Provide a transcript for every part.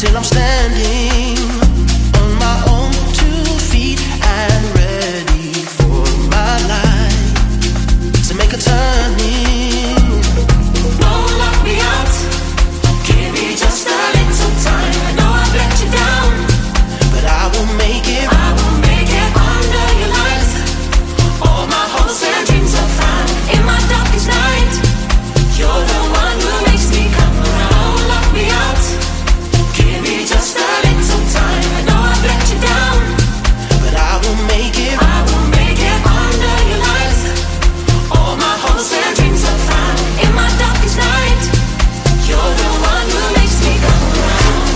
till I'm standing on my own 2 feet and ready for my life. So make a turning. Don't lock me out. Give me just a little time. I know I've let you down, but I will make it. I will make it under your light. All my hopes and dreams are found in my darkest night. You're the one who makes me come around. Don't lock me out. Give me just a little time. I know I've let you down, But I will make it. I will make it under your light. All my hopes and dreams are found in my darkest night. You're the one who makes me come around.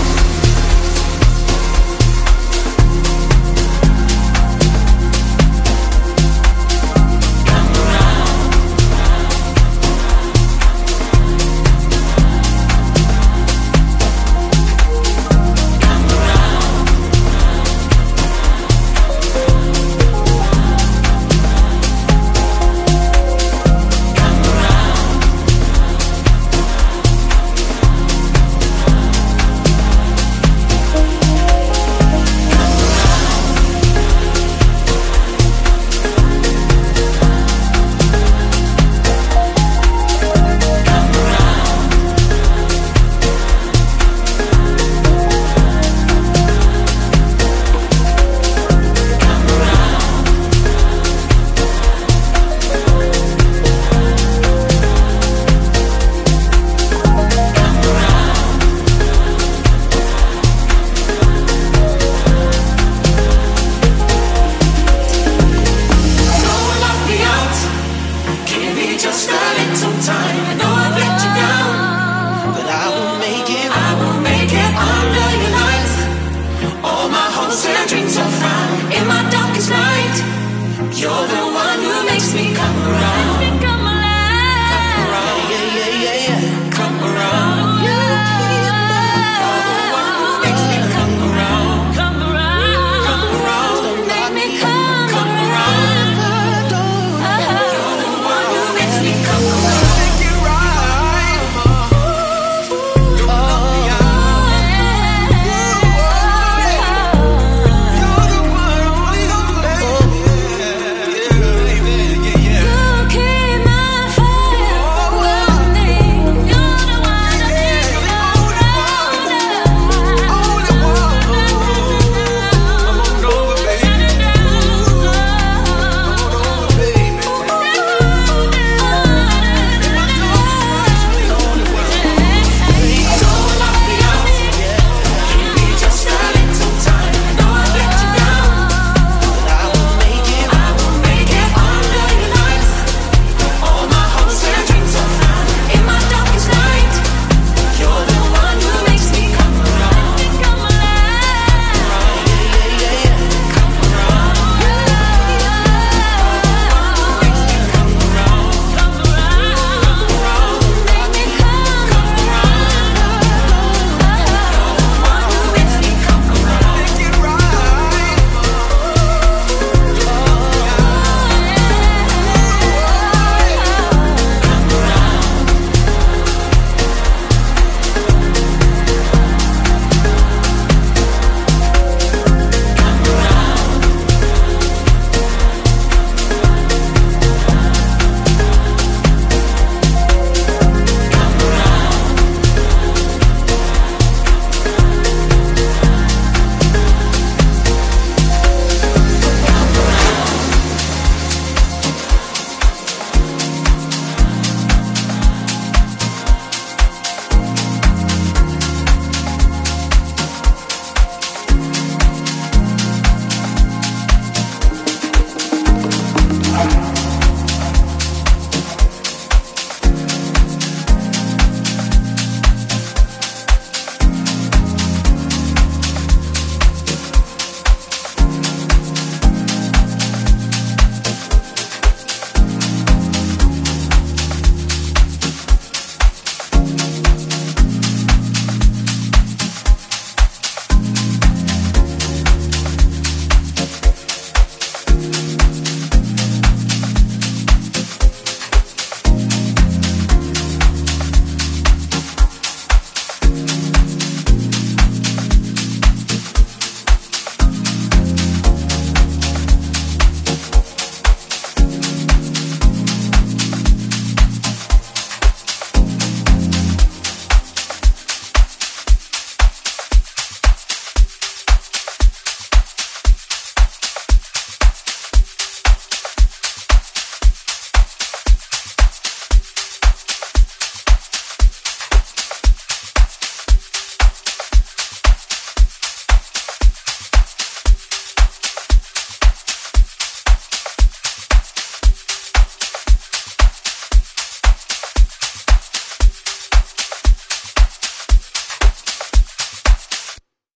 Come around. Come around. Come around. Come around. Come around. Come around. Don't lock me out. Give me just a little time. I know I've let you down, But I will make it. I will make it under your light. All my hopes and dreams are found in my darkest night. You're the one who makes me come around.